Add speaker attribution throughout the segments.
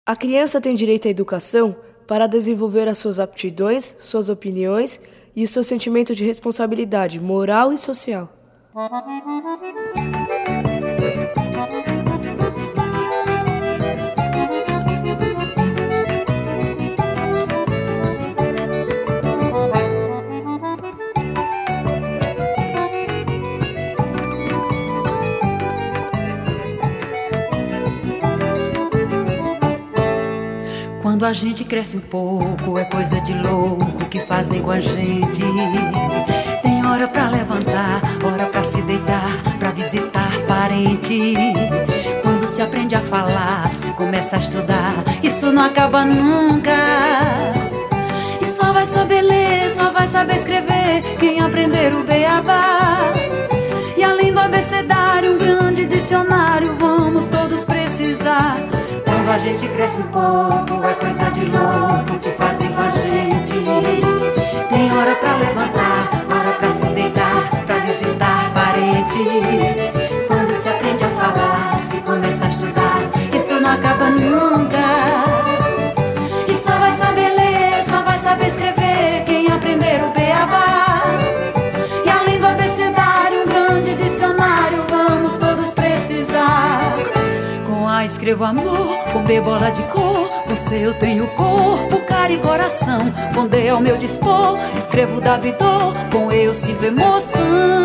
Speaker 1: A criança tem direito à educação para desenvolver as suas aptidões, suas opiniões e o seu sentimento de responsabilidade moral e social.
Speaker 2: Quando a gente cresce um pouco, é coisa de louco que fazem com a gente. Tem hora pra levantar, hora pra se deitar, pra visitar parente. Quando se aprende a falar, se começa a estudar, isso não acaba nunca. E só vai saber ler, só vai saber escrever quem aprender o beabá. E além do abecedário, um grande dicionário vamos todos precisar. Quando a gente cresce um pouco, é coisa de louco que fazem com a gente. Tem hora pra levantar, hora pra se deitar, pra visitar parente. Quando se aprende a falar, se começa a estudar, isso não acaba nunca. E só vai saber ler, só vai saber escrever quem aprender o beabá. E além do abecedário, um grande dicionário vamos todos precisar. Com A escrevo amor, com B bola de cor, com C eu tenho corpo, cara e coração. Com D ao meu dispor, escrevo dado e dor, com E eu sinto emoção.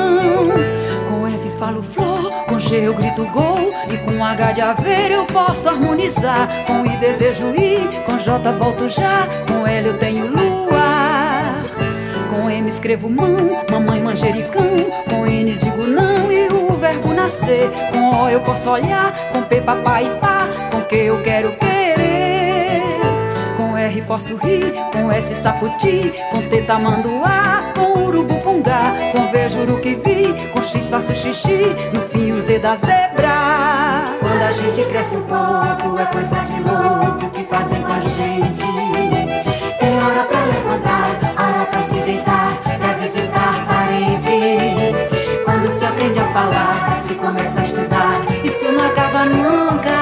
Speaker 2: Com F falo flor, com G eu grito gol, e com H de haver eu posso harmonizar. Com I desejo ir, com J volto já, com L eu tenho luar. Com M escrevo mão, mamãe manjericão, com N digo não e o verbo nascer. Com O eu posso olhar, com P papai e pá, com Q eu quero querer. Com R posso rir, com S saputi, com T tamanduá, com urubu pungá, com V juro que vi, com X faço xixi, no fim o Z da zebra. Quando a gente cresce um pouco, é coisa de louco que fazem com a gente. Tem hora pra levantar, hora pra se deitar, pra visitar parente. Quando se aprende a falar, se começa a estudar, isso não acaba nunca.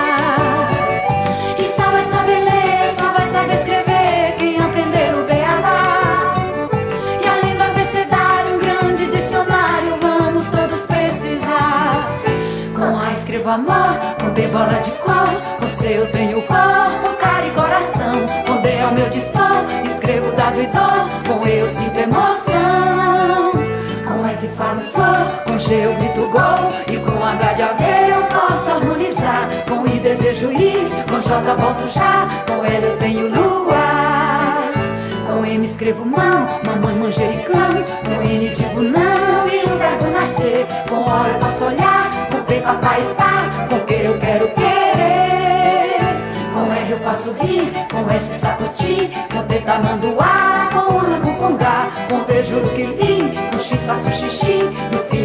Speaker 2: E só vai saber ler, só vai saber escrever quem aprender o beabá. E além do abecedário, um grande dicionário vamos todos precisar. Com A escrevo amor, com B bola de cor, com C eu tenho corpo, cara e coração. Com D ao meu dispor, escrevo dado e dor, com E eu sinto emoção. Com F falo flor, com G eu grito gol, e com H de haver eu posso harmonizar. Com I desejo ir, com J volto já, com L eu tenho luar. Com M escrevo mão, mamãe manjericão, com N digo não e o verbo nascer. Com O eu posso olhar, com P papai e pá, com Q eu quero querer. Com R eu posso rir, com S saputi, com T tamanduá, com urubu pungá, com V juro que vim, com X faço xixi, no fim